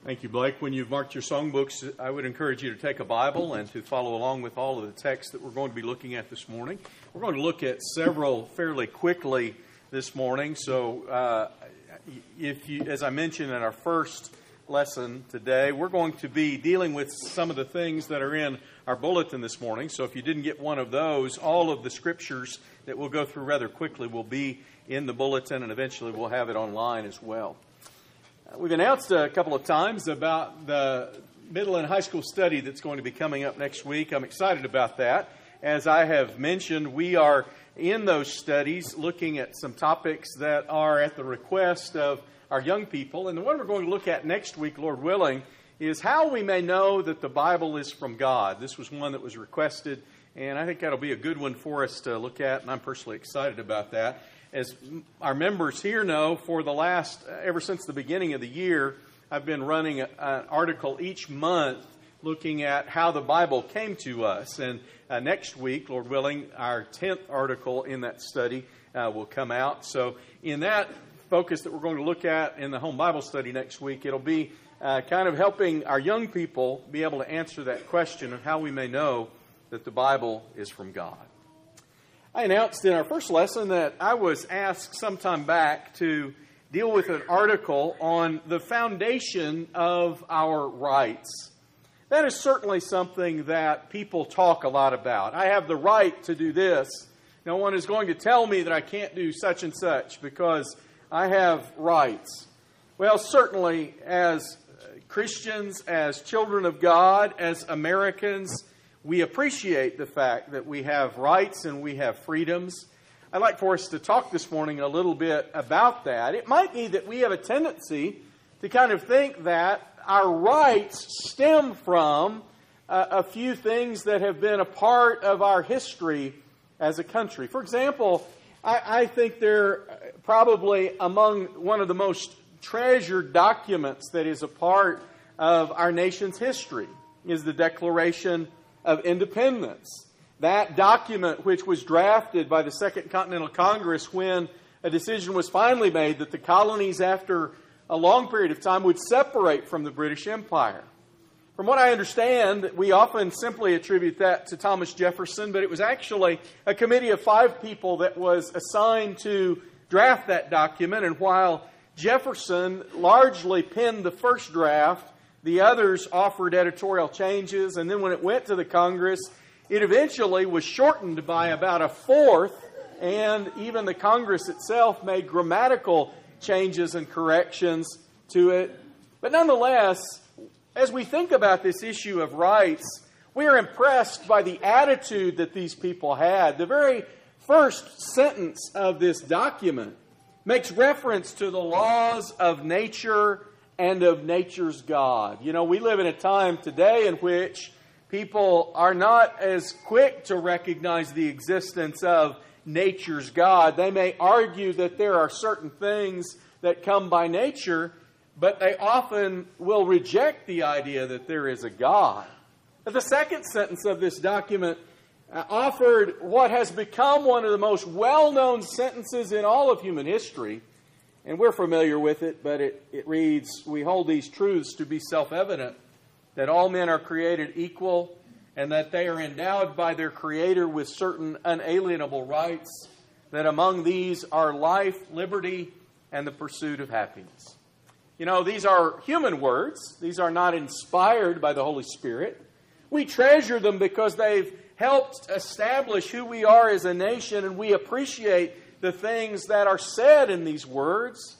Thank you, Blake. When you've marked your songbooks, I would encourage you to take a Bible and to follow along with all of the texts that we're going to be looking at this morning. We're going to look at several fairly quickly this morning. So, as I mentioned in our first lesson today, we're going to be dealing with some of the things that are in our bulletin this morning. So if you didn't get one of those, all of the scriptures that we'll go through rather quickly will be in the bulletin, and eventually we'll have it online as well. We've announced a couple of times about the middle and high school study that's going to be coming up next week. I'm excited about that. As I have mentioned, we are in those studies looking at some topics that are at the request of our young people. And the one we're going to look at next week, Lord willing, is how we may know that the Bible is from God. This was one that was requested, and I think that'll be a good one for us to look at, and I'm personally excited about that. As our members here know, for the last, ever since the beginning of the year, I've been running an article each month looking at how the Bible came to us. And next week, Lord willing, our 10th article in that study will come out. So in that focus that we're going to look at in the home Bible study next week, it'll be kind of helping our young people be able to answer that question of how we may know that the Bible is from God. I announced in our first lesson that I was asked some time back to deal with an article on the foundation of our rights. That is certainly something that people talk a lot about. I have the right to do this. No one is going to tell me that I can't do such and such because I have rights. Well, certainly as Christians, as children of God, as Americans, we appreciate the fact that we have rights and we have freedoms. I'd like for us to talk this morning a little bit about that. It might be that we have a tendency to kind of think that our rights stem from a few things that have been a part of our history as a country. For example, I think they're probably among one of the most treasured documents that is a part of our nation's history is the Declaration of Independence. That document, which was drafted by the Second Continental Congress when a decision was finally made that the colonies, after a long period of time, would separate from the British Empire. From what I understand, we often simply attribute that to Thomas Jefferson, but it was actually a committee of 5 people that was assigned to draft that document, and while Jefferson largely penned the first draft, the others offered editorial changes, and then when it went to the Congress, it eventually was shortened by about a fourth, and even the Congress itself made grammatical changes and corrections to it. But nonetheless, as we think about this issue of rights, we are impressed by the attitude that these people had. The very first sentence of this document makes reference to the laws of nature and of nature's God. You know, we live in a time today in which people are not as quick to recognize the existence of nature's God. They may argue that there are certain things that come by nature, but they often will reject the idea that there is a God. But the second sentence of this document offered what has become one of the most well-known sentences in all of human history. And we're familiar with it, but it reads, "We hold these truths to be self-evident, that all men are created equal, and that they are endowed by their Creator with certain unalienable rights, that among these are life, liberty, and the pursuit of happiness." You know, these are human words. These are not inspired by the Holy Spirit. We treasure them because they've helped establish who we are as a nation, and we appreciate the things that are said in these words.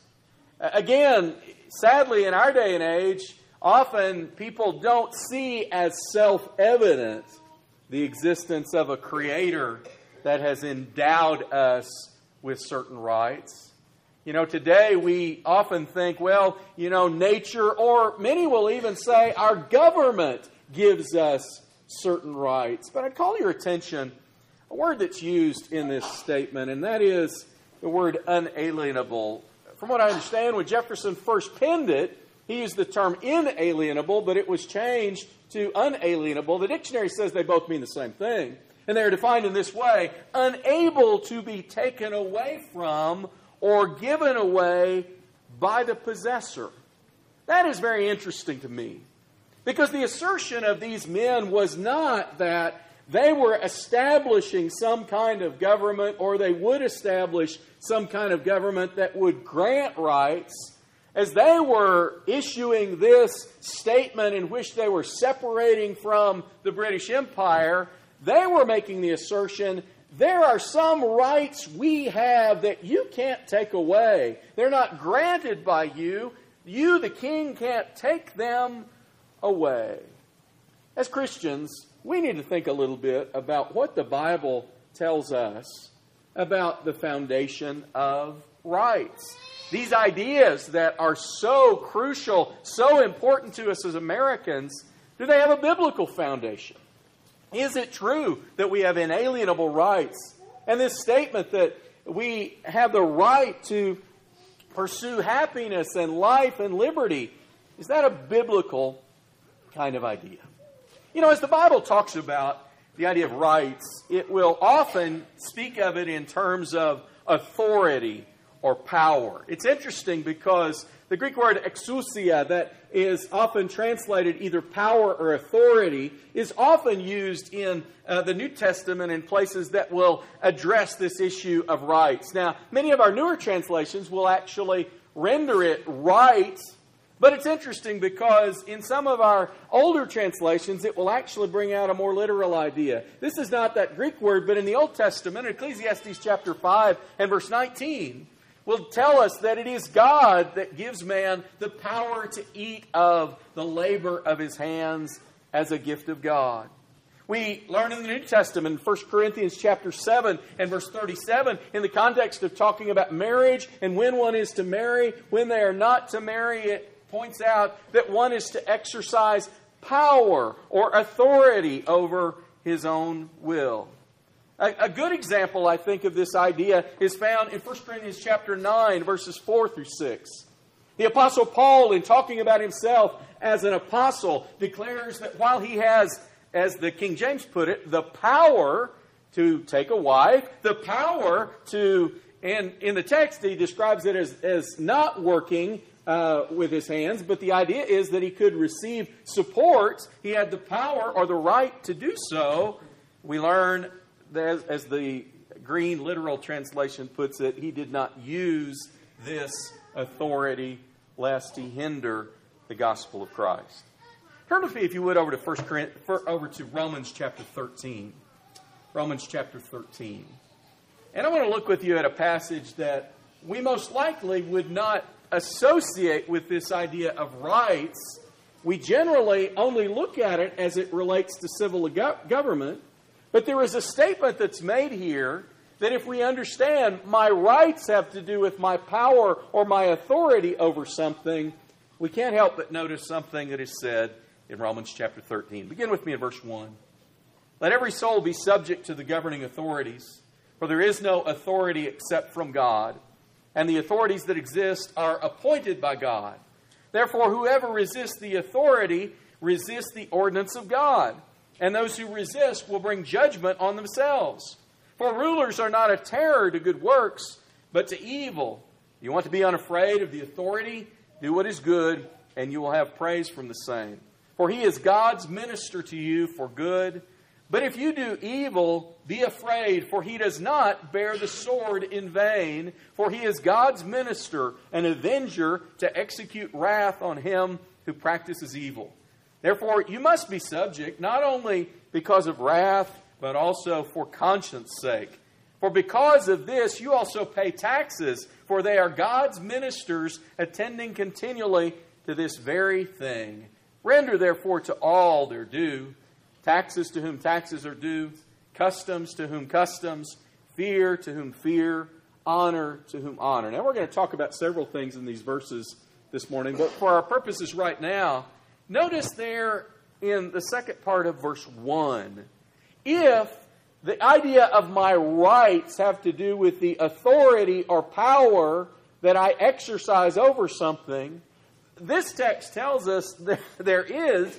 Again, sadly, in our day and age, often people don't see as self-evident the existence of a Creator that has endowed us with certain rights. You know, today we often think, well, you know, nature, or many will even say our government gives us certain rights. But I'd call your attention a word that's used in this statement, and that is the word unalienable. From what I understand, when Jefferson first penned it, he used the term inalienable, but it was changed to unalienable. The dictionary says they both mean the same thing. And they are defined in this way: unable to be taken away from or given away by the possessor. That is very interesting to me. Because the assertion of these men was not that they were establishing some kind of government, or they would establish some kind of government that would grant rights. As they were issuing this statement in which they were separating from the British Empire, they were making the assertion, there are some rights we have that you can't take away. They're not granted by you. You, the king, can't take them away. As Christians, we need to think a little bit about what the Bible tells us about the foundation of rights. These ideas that are so crucial, so important to us as Americans, do they have a biblical foundation? Is it true that we have inalienable rights? And this statement that we have the right to pursue happiness and life and liberty, is that a biblical kind of idea? You know, as the Bible talks about the idea of rights, it will often speak of it in terms of authority or power. It's interesting because the Greek word exousia, that is often translated either power or authority, is often used in the New Testament in places that will address this issue of rights. Now, many of our newer translations will actually render it right, but it's interesting because in some of our older translations, it will actually bring out a more literal idea. This is not that Greek word, but in the Old Testament, Ecclesiastes chapter 5 and verse 19, will tell us that it is God that gives man the power to eat of the labor of his hands as a gift of God. We learn in the New Testament, 1 Corinthians chapter 7 and verse 37, in the context of talking about marriage and when one is to marry, when they are not to marry, it points out that one is to exercise power or authority over his own will. A good example, I think, of this idea is found in 1 Corinthians chapter 9, verses 4 through 6. The Apostle Paul, in talking about himself as an apostle, declares that while he has, as the King James put it, the power to take a wife, the power to, and in the text he describes it as not working with his hands, but the idea is that he could receive support. He had the power or the right to do so. We learn, as the Green literal translation puts it, he did not use this authority lest he hinder the gospel of Christ. Turn with me, if you would, over to Romans chapter 13. Romans chapter 13. And I want to look with you at a passage that we most likely would not associate with this idea of rights. We generally only look at it as it relates to civil government. But there is a statement that's made here that if we understand my rights have to do with my power or my authority over something, we can't help but notice something that is said in Romans chapter 13. Begin with me in verse 1. Let every soul be subject to the governing authorities, for there is no authority except from God, and the authorities that exist are appointed by God. Therefore, whoever resists the authority resists the ordinance of God. And those who resist will bring judgment on themselves. For rulers are not a terror to good works, but to evil. You want to be unafraid of the authority? Do what is good, and you will have praise from the same. For he is God's minister to you for good. But if you do evil, be afraid, for he does not bear the sword in vain. For he is God's minister, an avenger to execute wrath on him who practices evil. Therefore, you must be subject, not only because of wrath, but also for conscience sake. For because of this, you also pay taxes, for they are God's ministers, attending continually to this very thing. Render therefore to all their due, taxes to whom taxes are due, customs to whom customs, fear to whom fear, honor to whom honor. Now, we're going to talk about several things in these verses this morning, but for our purposes right now, notice there in the second part of verse 1, if the idea of my rights have to do with the authority or power that I exercise over something, this text tells us that there is,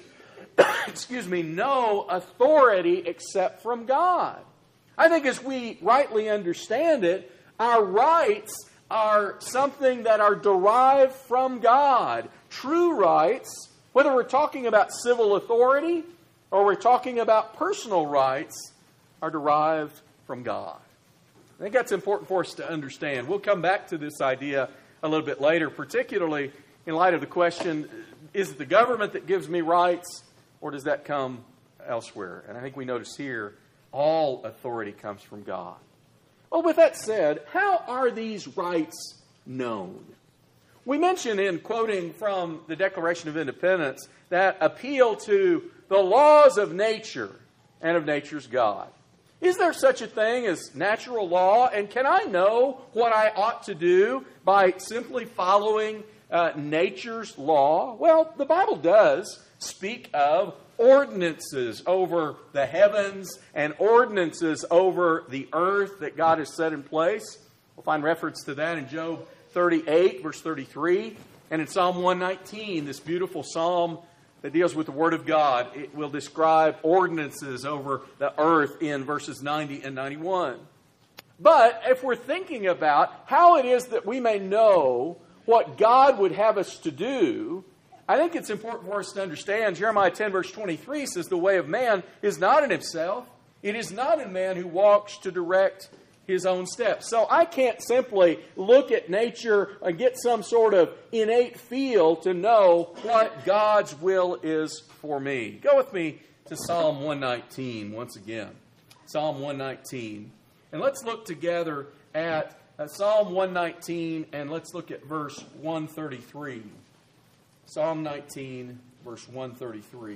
no authority except from God. I think as we rightly understand it, our rights are something that are derived from God. True rights, whether we're talking about civil authority or we're talking about personal rights, are derived from God. I think that's important for us to understand. We'll come back to this idea a little bit later, particularly in light of the question, is it the government that gives me rights, or does that come elsewhere? And I think we notice here, all authority comes from God. Well, with that said, how are these rights known? We mentioned in quoting from the Declaration of Independence that appeal to the laws of nature and of nature's God. Is there such a thing as natural law? And can I know what I ought to do by simply following nature's law? Well, the Bible does speak of ordinances over the heavens and ordinances over the earth that God has set in place. We'll find reference to that in Job 38, verse 33, and in Psalm 119, this beautiful psalm that deals with the Word of God. It will describe ordinances over the earth in verses 90 and 91. But if we're thinking about how it is that we may know what God would have us to do, I think it's important for us to understand Jeremiah 10, verse 23 says, the way of man is not in himself. It is not in man who walks to direct his own steps. So I can't simply look at nature and get some sort of innate feel to know what God's will is for me. Go with me to Psalm 119 once again. Psalm 119. And let's look together at Psalm 119 and let's look at verse 133. Psalm 19, verse 133.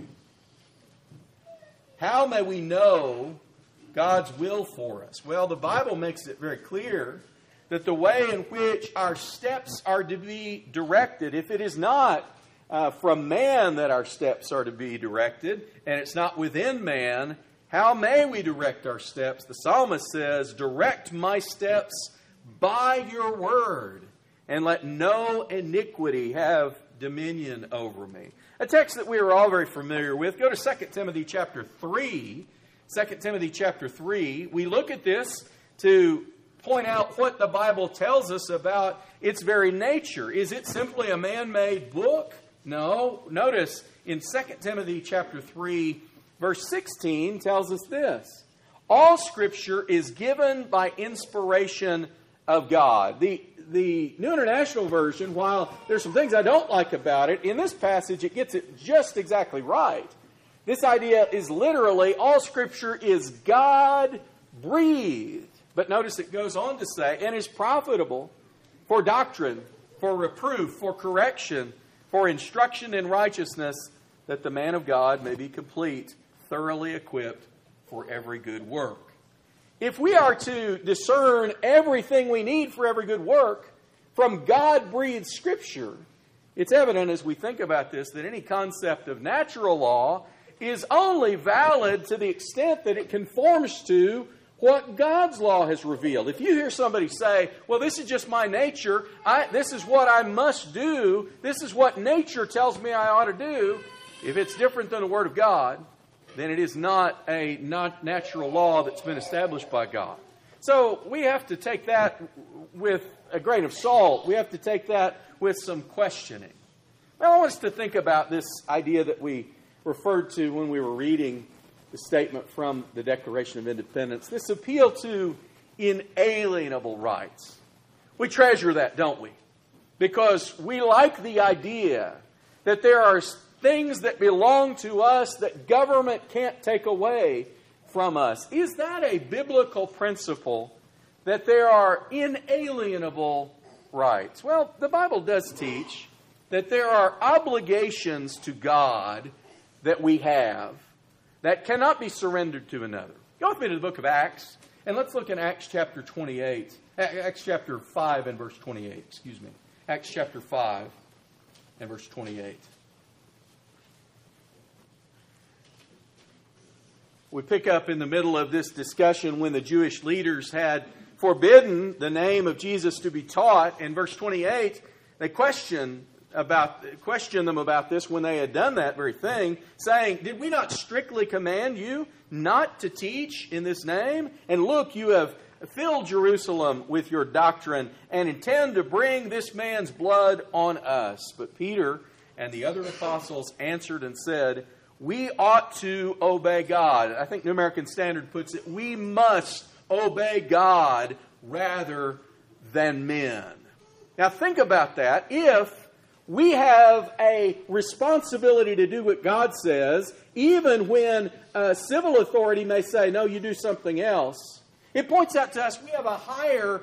How may we know God's will for us? Well, the Bible makes it very clear that the way in which our steps are to be directed, if it is not from man that our steps are to be directed, and it's not within man, how may we direct our steps? The psalmist says, direct my steps by your word, and let no iniquity have dominion over me. A text that we are all very familiar with. Go to 2 Timothy chapter 3. 2 Timothy chapter 3. We look at this to point out what the Bible tells us about its very nature. Is it simply a man-made book? No. Notice in 2 Timothy chapter 3, verse 16 tells us this. All Scripture is given by inspiration of God. The New International Version, while there's some things I don't like about it, in this passage it gets it just exactly right. This idea is literally all Scripture is God-breathed. But notice it goes on to say, and is profitable for doctrine, for reproof, for correction, for instruction in righteousness, that the man of God may be complete, thoroughly equipped for every good work. If we are to discern everything we need for every good work from God-breathed Scripture, it's evident as we think about this that any concept of natural law is only valid to the extent that it conforms to what God's law has revealed. If you hear somebody say, well, this is just my nature, this is what I must do, this is what nature tells me I ought to do, if it's different than the Word of God, then it is not a natural law that's been established by God. So we have to take that with a grain of salt. We have to take that with some questioning. Well, I want us to think about this idea that we referred to when we were reading the statement from the Declaration of Independence. This appeal to inalienable rights. We treasure that, don't we? Because we like the idea that there are things that belong to us that government can't take away from us. Is that a biblical principle that there are inalienable rights? Well, the Bible does teach that there are obligations to God that we have that cannot be surrendered to another. Go with me to the book of Acts, and let's look in Acts chapter 28. Acts chapter 5 and verse 28, Acts chapter 5 and verse 28. We pick up in the middle of this discussion when the Jewish leaders had forbidden the name of Jesus to be taught. In verse 28, they question them about this when they had done that very thing, saying, did we not strictly command you not to teach in this name? And look, you have fill Jerusalem with your doctrine and intend to bring this man's blood on us. But Peter and the other apostles answered and said, we ought to obey God. I think New American Standard puts it, we must obey God rather than men. Now think about that. If we have a responsibility to do what God says, even when a civil authority may say, no, you do something else, it points out to us we have a higher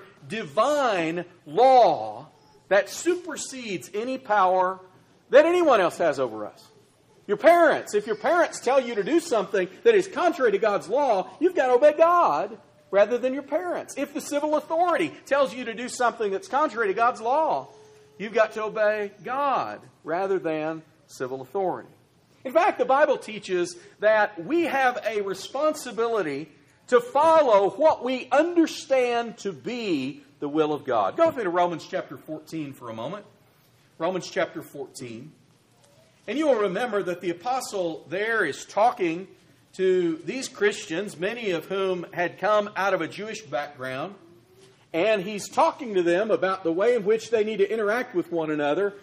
divine law that supersedes any power that anyone else has over us. Your parents, if your parents tell you to do something that is contrary to God's law, you've got to obey God rather than your parents. If the civil authority tells you to do something that's contrary to God's law, you've got to obey God rather than civil authority. In fact, the Bible teaches that we have a responsibility to follow what we understand to be the will of God. Go with me to Romans chapter 14 for a moment. Romans chapter 14. And you will remember that the apostle there is talking to these Christians, many of whom had come out of a Jewish background. And he's talking to them about the way in which they need to interact with one another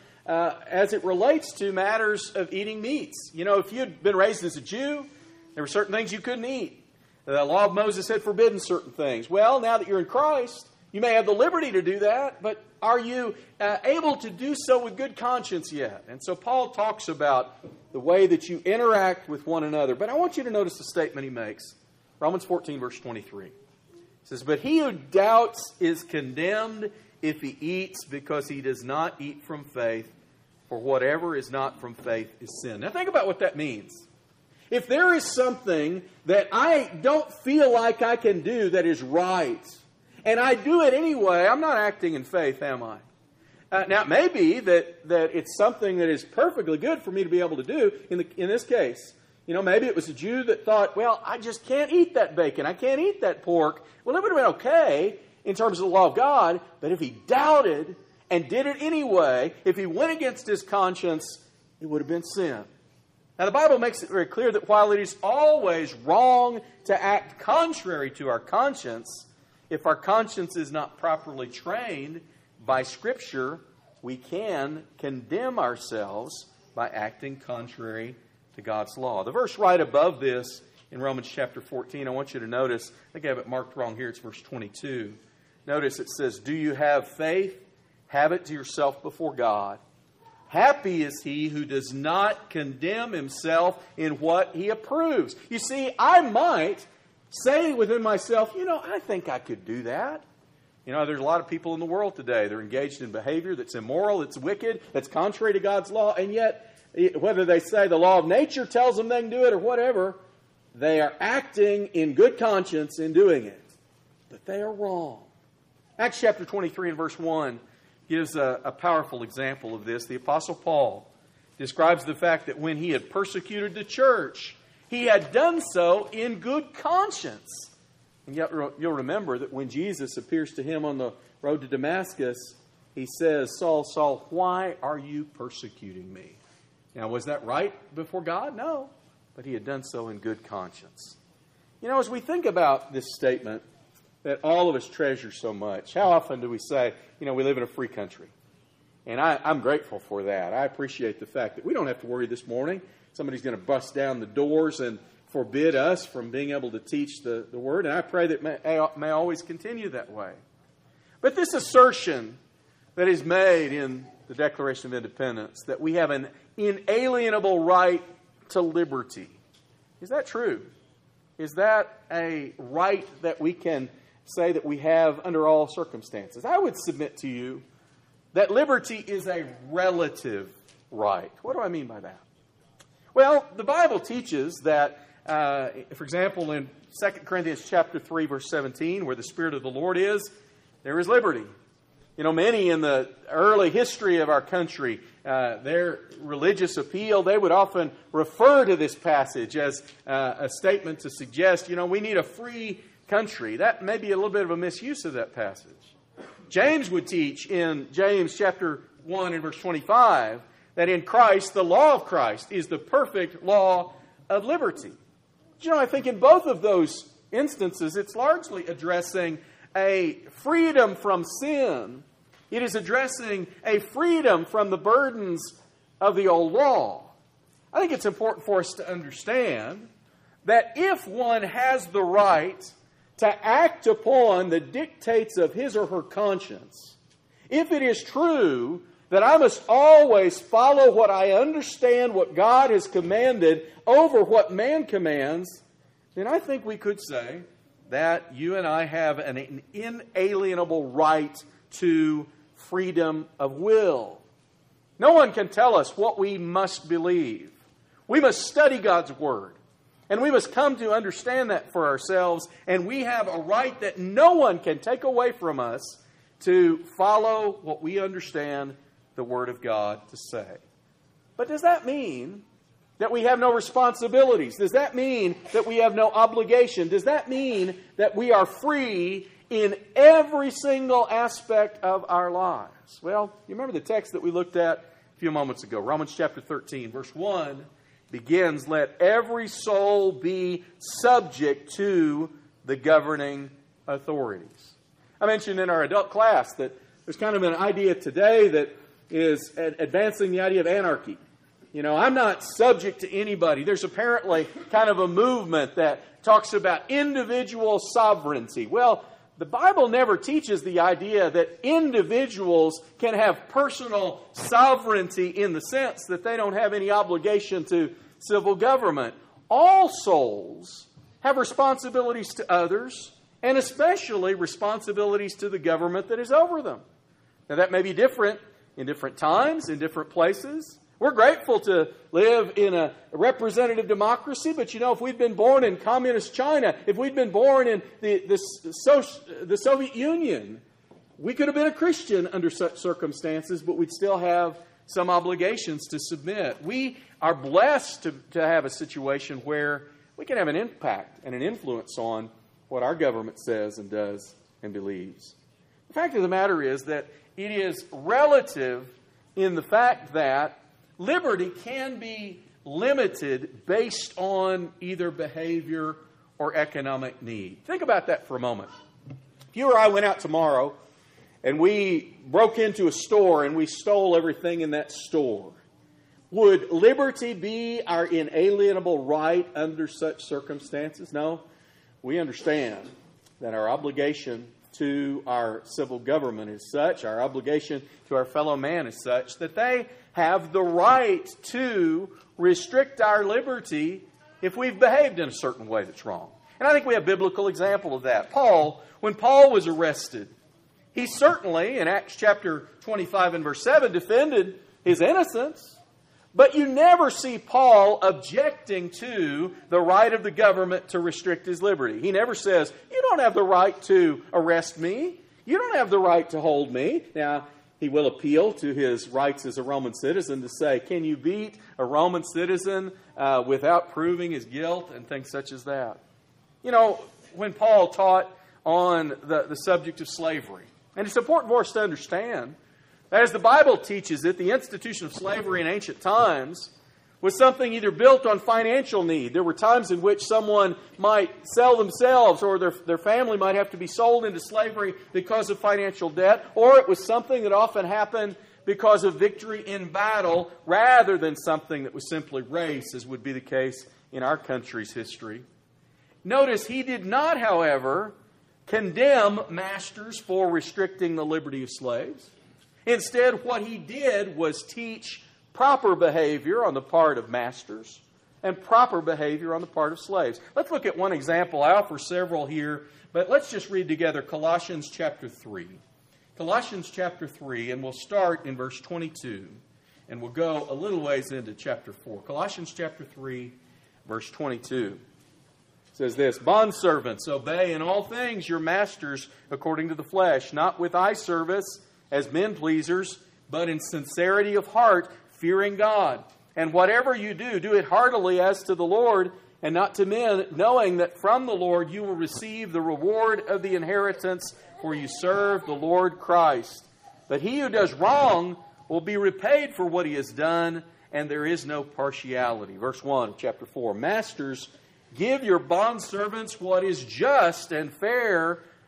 as it relates to matters of eating meats. You know, if you'd been raised as a Jew, there were certain things you couldn't eat. The law of Moses had forbidden certain things. Well, now that you're in Christ, you may have the liberty to do that, but are you able to do so with good conscience yet? And so Paul talks about the way that you interact with one another. But I want you to notice the statement he makes. Romans 14, verse 23. It says, but he who doubts is condemned if he eats because he does not eat from faith, for whatever is not from faith is sin. Now think about what that means. If there is something that I don't feel like I can do that is right, and I do it anyway, I'm not acting in faith, am I? Now, it may be that it's something that is perfectly good for me to be able to do in this case. You know, maybe it was a Jew that thought, well, I just can't eat that bacon. I can't eat that pork. Well, it would have been okay in terms of the law of God, but if he doubted and did it anyway, if he went against his conscience, it would have been sin. Now, the Bible makes it very clear that while it is always wrong to act contrary to our conscience, if our conscience is not properly trained by Scripture, we can condemn ourselves by acting contrary to God's law. The verse right above this in Romans chapter 14, I want you to notice, I think I have it marked wrong here, it's verse 22. Notice it says, do you have faith? Have it to yourself before God. Happy is he who does not condemn himself in what he approves. You see, I might say within myself, you know, I think I could do that. You know, there's a lot of people in the world today. They're engaged in behavior that's immoral, that's wicked, that's contrary to God's law. And yet, whether they say the law of nature tells them they can do it or whatever, they are acting in good conscience in doing it. But they are wrong. Acts chapter 23 and verse 1 gives a powerful example of this. The Apostle Paul describes the fact that when he had persecuted the church, he had done so in good conscience. And yet you'll remember that when Jesus appears to him on the road to Damascus, he says, Saul, Saul, why are you persecuting me? Now, was that right before God? No. But he had done so in good conscience. You know, as we think about this statement that all of us treasure so much, how often do we say, you know, we live in a free country? And I'm grateful for that. I appreciate the fact that we don't have to worry this morning. Somebody's going to bust down the doors and forbid us from being able to teach the Word. And I pray that may always continue that way. But this assertion that is made in the Declaration of Independence, that we have an inalienable right to liberty, is that true? Is that a right that we can say that we have under all circumstances? I would submit to you that liberty is a relative right. What do I mean by that? Well, the Bible teaches that, for example, in 2 Corinthians chapter 3, verse 17, where the Spirit of the Lord is, there is liberty. You know, many in the early history of our country, their religious appeal, they would often refer to this passage as a statement to suggest, you know, we need a free country. That may be a little bit of a misuse of that passage. James would teach in James chapter 1 and verse 25 that in Christ, the law of Christ is the perfect law of liberty. But, you know, I think in both of those instances, it's largely addressing a freedom from sin. It is addressing a freedom from the burdens of the old law. I think it's important for us to understand that if one has the right to act upon the dictates of his or her conscience, if it is true that I must always follow what I understand, what God has commanded, over what man commands, then I think we could say that you and I have an inalienable right to freedom of will. No one can tell us what we must believe. We must study God's Word. And we must come to understand that for ourselves. And we have a right that no one can take away from us to follow what we understand the Word of God to say. But does that mean that we have no responsibilities? Does that mean that we have no obligation? Does that mean that we are free in every single aspect of our lives? Well, you remember the text that we looked at a few moments ago. Romans chapter 13, verse 1 begins, "Let every soul be subject to the governing authorities." I mentioned in our adult class that there's kind of an idea today that is advancing the idea of anarchy. You know, I'm not subject to anybody. There's apparently kind of a movement that talks about individual sovereignty. Well, the Bible never teaches the idea that individuals can have personal sovereignty in the sense that they don't have any obligation to civil government. All souls have responsibilities to others, and especially responsibilities to the government that is over them. Now, that may be different in different times, in different places. We're grateful to live in a representative democracy, but you know, if we'd been born in communist China, if we'd been born in the Soviet Union, we could have been a Christian under such circumstances, but we'd still have some obligations to submit. We are blessed to have a situation where we can have an impact and an influence on what our government says and does and believes. The fact of the matter is that it is relative in the fact that liberty can be limited based on either behavior or economic need. Think about that for a moment. If you or I went out tomorrow and we broke into a store and we stole everything in that store, would liberty be our inalienable right under such circumstances? No. We understand that our obligation to our civil government is such, our obligation to our fellow man is such, that they have the right to restrict our liberty if we've behaved in a certain way that's wrong. And I think we have a biblical example of that. Paul, when Paul was arrested, he certainly, in Acts chapter 25 and verse 7, defended his innocence. But you never see Paul objecting to the right of the government to restrict his liberty. He never says, you don't have the right to arrest me. You don't have the right to hold me. Now, he will appeal to his rights as a Roman citizen to say, can you beat a Roman citizen without proving his guilt and things such as that? You know, when Paul taught on the subject of slavery, and it's important for us to understand that as the Bible teaches it, the institution of slavery in ancient times was something either built on financial need. There were times in which someone might sell themselves or their family might have to be sold into slavery because of financial debt, or it was something that often happened because of victory in battle rather than something that was simply race, as would be the case in our country's history. Notice he did not, however, condemn masters for restricting the liberty of slaves. Instead, what he did was teach proper behavior on the part of masters and proper behavior on the part of slaves. Let's look at one example. I offer several here, but let's just read together Colossians chapter 3. Colossians chapter 3, and we'll start in verse 22, and we'll go a little ways into chapter 4. Colossians chapter 3, verse 22. It says this, "Bondservants, obey in all things your masters according to the flesh, not with eye service as men pleasers, but in sincerity of heart, fearing God. And whatever you do, do it heartily as to the Lord and not to men, knowing that from the Lord you will receive the reward of the inheritance, for you serve the Lord Christ. But he who does wrong will be repaid for what he has done, and there is no partiality." Verse 1 of chapter 4, "Masters, give your bondservants what is just and fair,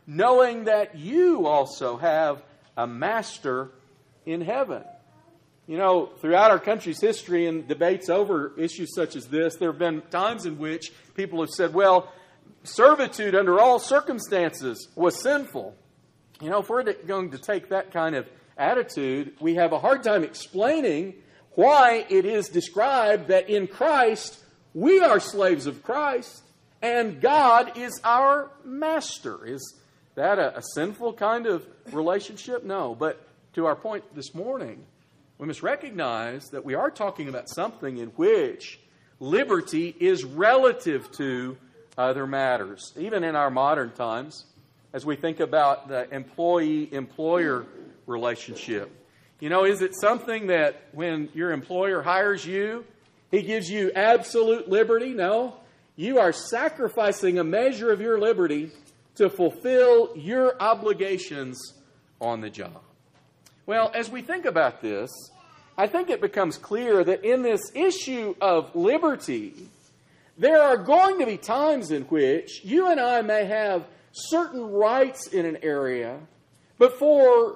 knowing that you also have a master in heaven. You know, throughout our country's history and debates over issues such as this, there have been times in which people have said, well, servitude under all circumstances was sinful. You know, if we're going to take that kind of attitude, we have a hard time explaining why it is described that in Christ we are slaves of Christ and God is our master. Is that a sinful kind of relationship? No. But to our point this morning, we must recognize that we are talking about something in which liberty is relative to other matters. Even in our modern times, as we think about the employee-employer relationship. You know, is it something that when your employer hires you, he gives you absolute liberty? No. You are sacrificing a measure of your liberty to fulfill your obligations on the job. Well, as we think about this, I think it becomes clear that in this issue of liberty, there are going to be times in which you and I may have certain rights in an area, but for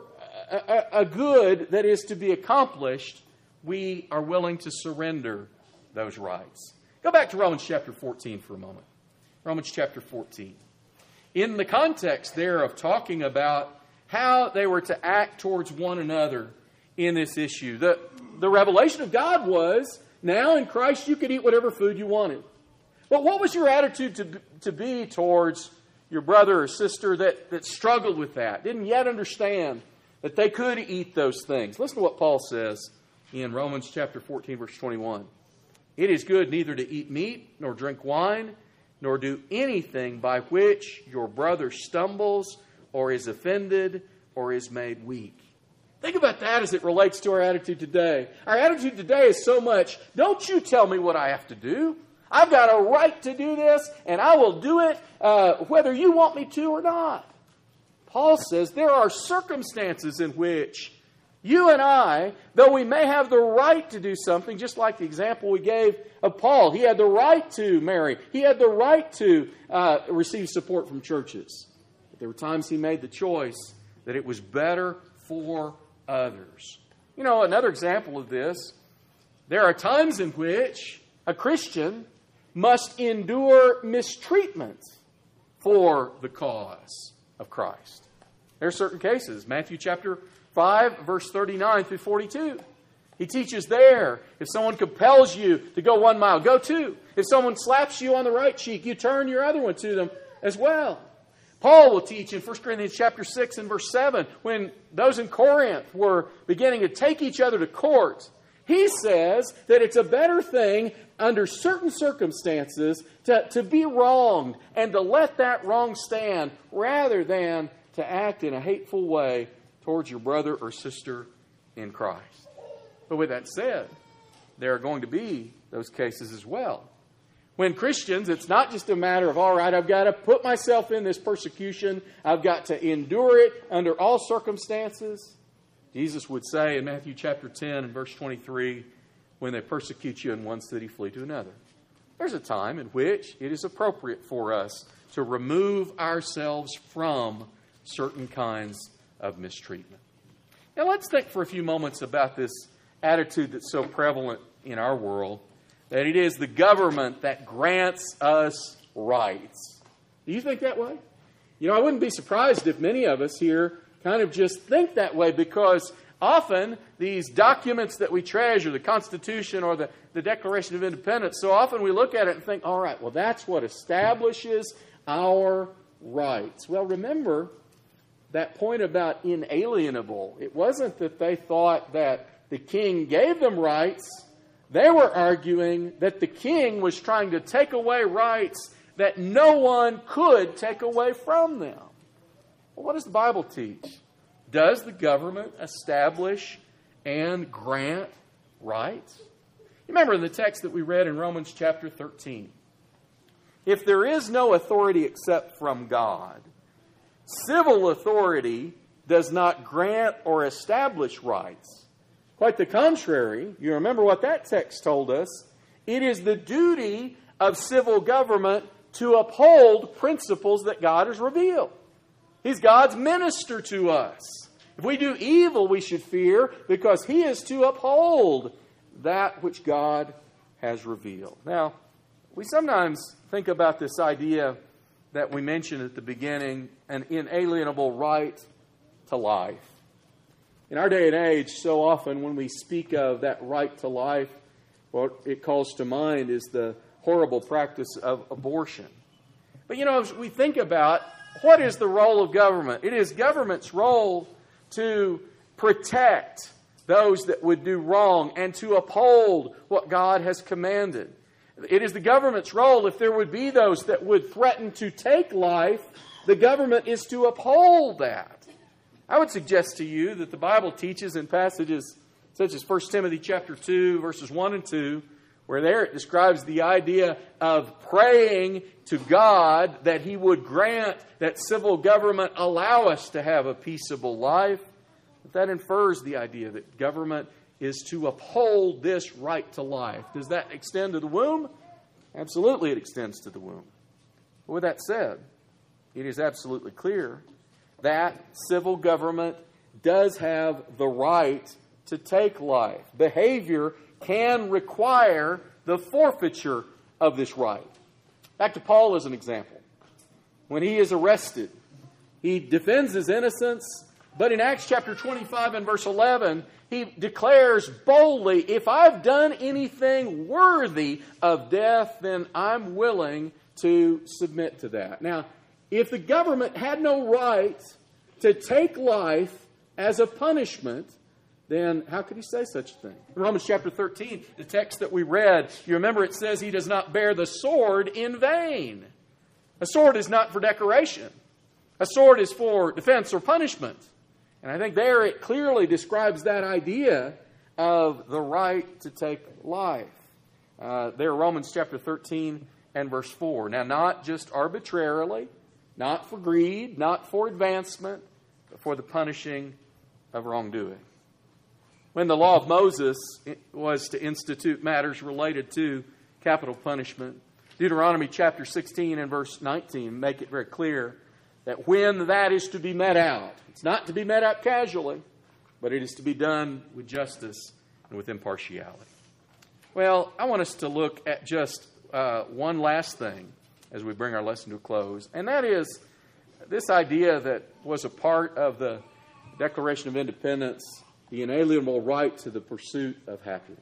a good that is to be accomplished, we are willing to surrender those rights. Go back to Romans chapter 14 for a moment. Romans chapter 14. In the context there of talking about how they were to act towards one another in this issue, the revelation of God was, now in Christ you could eat whatever food you wanted. But what was your attitude to be towards your brother or sister that struggled with that, didn't yet understand that they could eat those things? Listen to what Paul says in Romans chapter 14, verse 21. It is good neither to eat meat, nor drink wine, nor do anything by which your brother stumbles, or is offended, or is made weak. Think about that as it relates to our attitude today. Our attitude today is so much, don't you tell me what I have to do. I've got a right to do this, and I will do it whether you want me to or not. Paul says there are circumstances in which you and I, though we may have the right to do something, just like the example we gave of Paul, he had the right to marry. He had the right to receive support from churches. But there were times he made the choice that it was better for others. You know, another example of this, there are times in which a Christian must endure mistreatment for the cause of Christ. There are certain cases. Matthew chapter 5, verse 39 through 42. He teaches there, if someone compels you to go 1 mile, go 2. If someone slaps you on the right cheek, you turn your other one to them as well. Paul will teach in 1 Corinthians chapter 6 and verse 7, when those in Corinth were beginning to take each other to court, he says that it's a better thing under certain circumstances to be wronged and to let that wrong stand rather than to act in a hateful way towards your brother or sister in Christ. But with that said, there are going to be those cases as well. When Christians, it's not just a matter of, all right, I've got to put myself in this persecution. I've got to endure it under all circumstances. Jesus would say in Matthew chapter 10 and verse 23, when they persecute you in one city, flee to another. There's a time in which it is appropriate for us to remove ourselves from certain kinds of mistreatment. Now let's think for a few moments about this attitude that's so prevalent in our world, that it is the government that grants us rights. Do you think that way? You know, I wouldn't be surprised if many of us here kind of just think that way, because often these documents that we treasure, the Constitution or the Declaration of Independence, so often we look at it and think, all right, well, that's what establishes our rights. Well, remember that point about inalienable. It wasn't that they thought that the king gave them rights. They were arguing that the king was trying to take away rights that no one could take away from them. Well, what does the Bible teach? Does the government establish and grant rights? You remember in the text that we read in Romans chapter 13, if there is no authority except from God, civil authority does not grant or establish rights. Quite the contrary. You remember what that text told us. It is the duty of civil government to uphold principles that God has revealed. He's God's minister to us. If we do evil, we should fear, because He is to uphold that which God has revealed. Now, we sometimes think about this idea that we mentioned at the beginning, an inalienable right to life. In our day and age, so often when we speak of that right to life, what it calls to mind is the horrible practice of abortion. But as we think about what is the role of government, it is government's role to protect those that would do wrong and to uphold what God has commanded. It is the government's role, if there would be those that would threaten to take life, the government is to uphold that. I would suggest to you that the Bible teaches in passages such as 1 Timothy chapter 2, verses 1 and 2, where there it describes the idea of praying to God that He would grant that civil government allow us to have a peaceable life. That infers the idea that government is to uphold this right to life. Does that extend to the womb? Absolutely it extends to the womb. But with that said, it is absolutely clear that civil government does have the right to take life. Behavior can require the forfeiture of this right. Back to Paul as an example. When he is arrested, he defends his innocence, but in Acts chapter 25 and verse 11, he declares boldly, if I've done anything worthy of death, then I'm willing to submit to that. Now, if the government had no right to take life as a punishment, then how could he say such a thing? In Romans chapter 13, the text that we read, you remember it says he does not bear the sword in vain. A sword is not for decoration. A sword is for defense or punishment. And I think there it clearly describes that idea of the right to take life. There, Romans chapter 13 and verse 4. Now, not just arbitrarily, not for greed, not for advancement, but for the punishing of wrongdoing. When the law of Moses was to institute matters related to capital punishment, Deuteronomy chapter 16 and verse 19 make it very clear that when that is to be met out, it's not to be met out casually, but it is to be done with justice and with impartiality. Well, I want us to look at just one last thing as we bring our lesson to a close, and that is this idea that was a part of the Declaration of Independence, the inalienable right to the pursuit of happiness.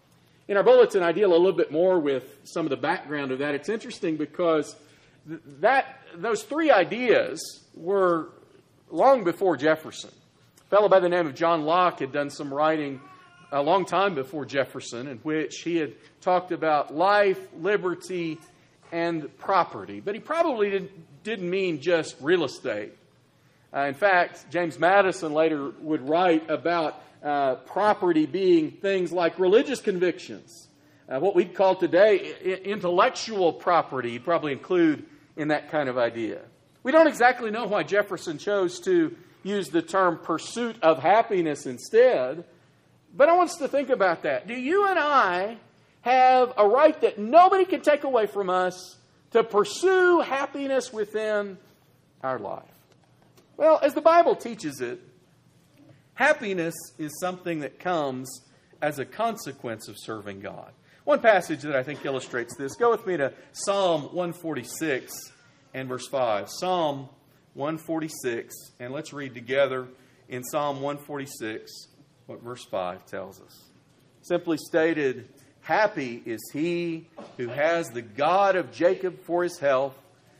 In our bulletin, I deal a little bit more with some of the background of that. It's interesting because those three ideas were long before Jefferson. A fellow by the name of John Locke had done some writing a long time before Jefferson in which he had talked about life, liberty, and property. But he probably didn't mean just real estate. In fact, James Madison later would write about property being things like religious convictions, what we'd call today intellectual property. You'd probably include in that kind of idea. We don't exactly know why Jefferson chose to use the term pursuit of happiness instead, but I want us to think about that. Do you and I have a right that nobody can take away from us to pursue happiness within our life? Well, as the Bible teaches it, happiness is something that comes as a consequence of serving God. One passage that I think illustrates this, go with me to Psalm 146 and verse 5. Psalm 146, and let's read together in Psalm 146 what verse 5 tells us. Simply stated, happy is he who has the God of Jacob for his help,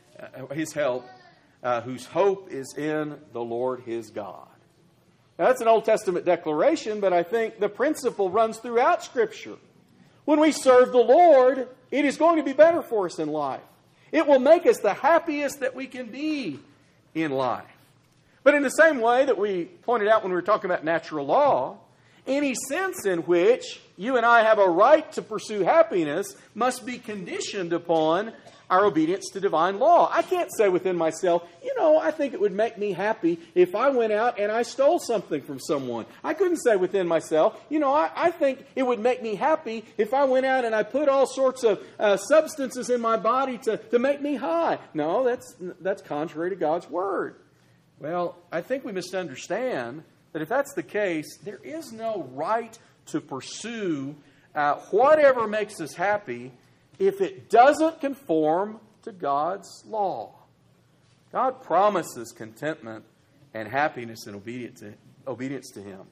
whose hope is in the Lord his God. Now, that's an Old Testament declaration, but I think the principle runs throughout Scripture. When we serve the Lord, it is going to be better for us in life. It will make us the happiest that we can be in life. But in the same way that we pointed out when we were talking about natural law, any sense in which you and I have a right to pursue happiness must be conditioned upon our obedience to divine law. I can't say within myself, I think it would make me happy if I went out and I stole something from someone. I couldn't say within myself, I think it would make me happy if I went out and I put all sorts of substances in my body to make me high. No, that's contrary to God's Word. Well, I think we misunderstand that if that's the case, there is no right to pursue whatever makes us happy if it doesn't conform to God's law. God promises contentment and happiness and obedience to Him.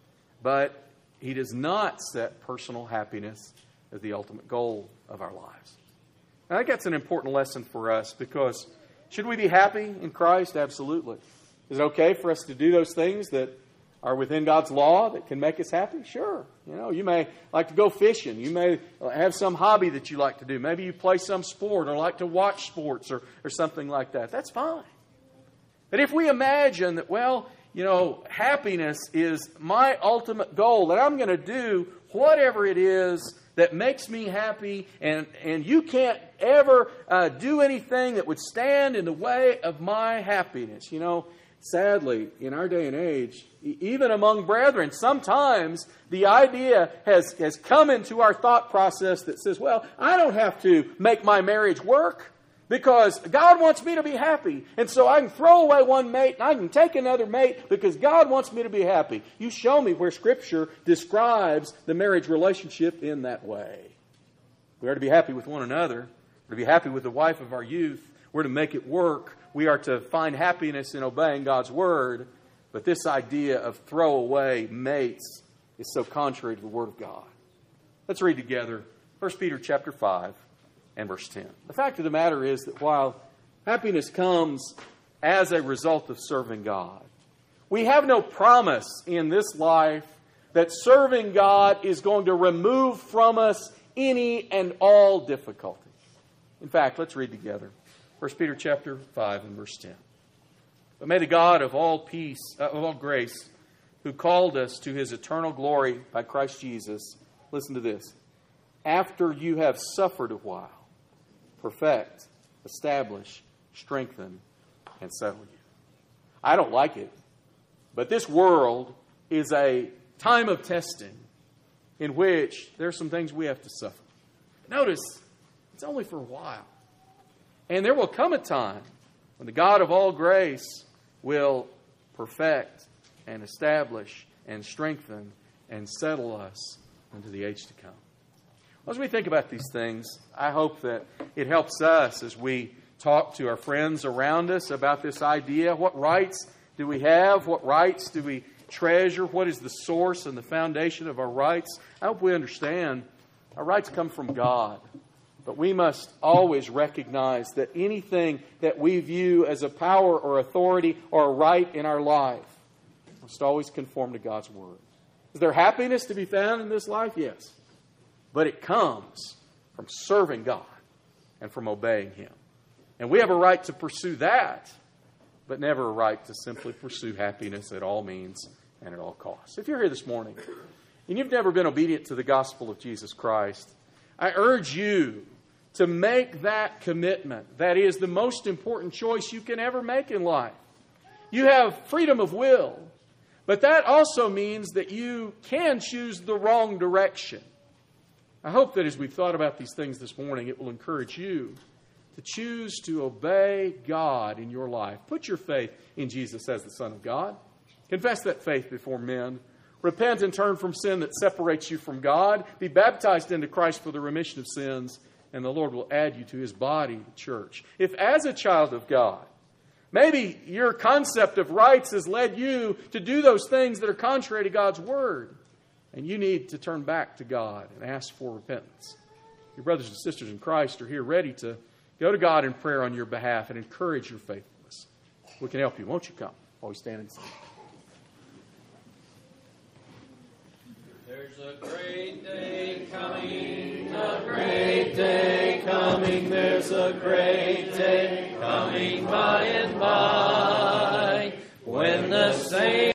But He does not set personal happiness as the ultimate goal of our lives. I think that's an important lesson for us, because should we be happy in Christ? Absolutely. Is it okay for us to do those things that are within God's law that can make us happy? Sure. You may like to go fishing. You may have some hobby that you like to do. Maybe you play some sport or like to watch sports or something like that. That's fine. But if we imagine that, happiness is my ultimate goal, that I'm going to do whatever it is that makes me happy, and you can't ever do anything that would stand in the way of my happiness. Sadly, in our day and age, even among brethren, sometimes the idea has come into our thought process that says, well, I don't have to make my marriage work because God wants me to be happy. And so I can throw away one mate and I can take another mate because God wants me to be happy. You show me where Scripture describes the marriage relationship in that way. We are to be happy with one another. We're to be happy with the wife of our youth. We're to make it work. We are to find happiness in obeying God's Word. But this idea of throwaway mates is so contrary to the Word of God. Let's read together 1 Peter chapter 5 and verse 10. The fact of the matter is that while happiness comes as a result of serving God, we have no promise in this life that serving God is going to remove from us any and all difficulty. In fact, let's read together 1 Peter chapter 5 and verse 10. But may the God of all peace, of all grace, who called us to His eternal glory by Christ Jesus, listen to this, after you have suffered a while, perfect, establish, strengthen, and settle you. I don't like it, but this world is a time of testing in which there are some things we have to suffer. Notice, it's only for a while. And there will come a time when the God of all grace will perfect and establish and strengthen and settle us into the age to come. As we think about these things, I hope that it helps us as we talk to our friends around us about this idea. What rights do we have? What rights do we treasure? What is the source and the foundation of our rights? I hope we understand our rights come from God. But we must always recognize that anything that we view as a power or authority or a right in our life must always conform to God's Word. Is there happiness to be found in this life? Yes. But it comes from serving God and from obeying Him. And we have a right to pursue that, but never a right to simply pursue happiness at all means and at all costs. If you're here this morning and you've never been obedient to the gospel of Jesus Christ, I urge you to make that commitment. That is the most important choice you can ever make in life. You have freedom of will, but that also means that you can choose the wrong direction. I hope that as we've thought about these things this morning, it will encourage you to choose to obey God in your life. Put your faith in Jesus as the Son of God. Confess that faith before men. Repent and turn from sin that separates you from God. Be baptized into Christ for the remission of sins, and the Lord will add you to His body, the church. If as a child of God, maybe your concept of rights has led you to do those things that are contrary to God's Word, and you need to turn back to God and ask for repentance. Your brothers and sisters in Christ are here ready to go to God in prayer on your behalf and encourage your faithfulness. We can help you. Won't you come while we stand and sing? There's a great day coming, a great day coming, there's a great day coming by and by, when the saints